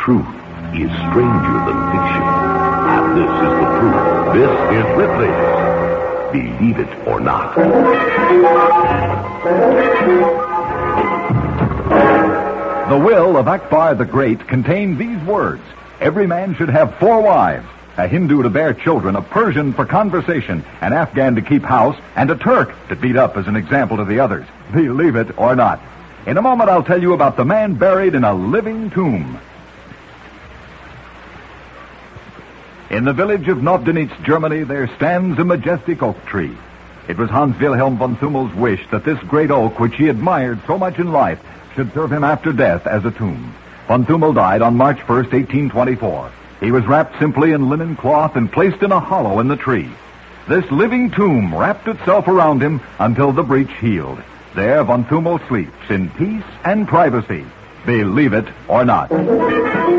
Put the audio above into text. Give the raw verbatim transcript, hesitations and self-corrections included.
truth is stranger than fiction. And this is the truth. This is Ripley's Believe It or Not. The will of Akbar the Great contained these words: every man should have four wives, a Hindu to bear children, a Persian for conversation, an Afghan to keep house, and a Turk to beat up as an example to the others. Believe it or not. In a moment, I'll tell you about the man buried in a living tomb. In the village of Novdanitz, Germany, there stands a majestic oak tree. It was Hans Wilhelm von Thummel's wish that this great oak, which he admired so much in life, should serve him after death as a tomb. Von Thummel died on March first, eighteen twenty-four. He was wrapped simply in linen cloth and placed in a hollow in the tree. This living tomb wrapped itself around him until the breach healed. There, von Thummel sleeps in peace and privacy. Believe it or not.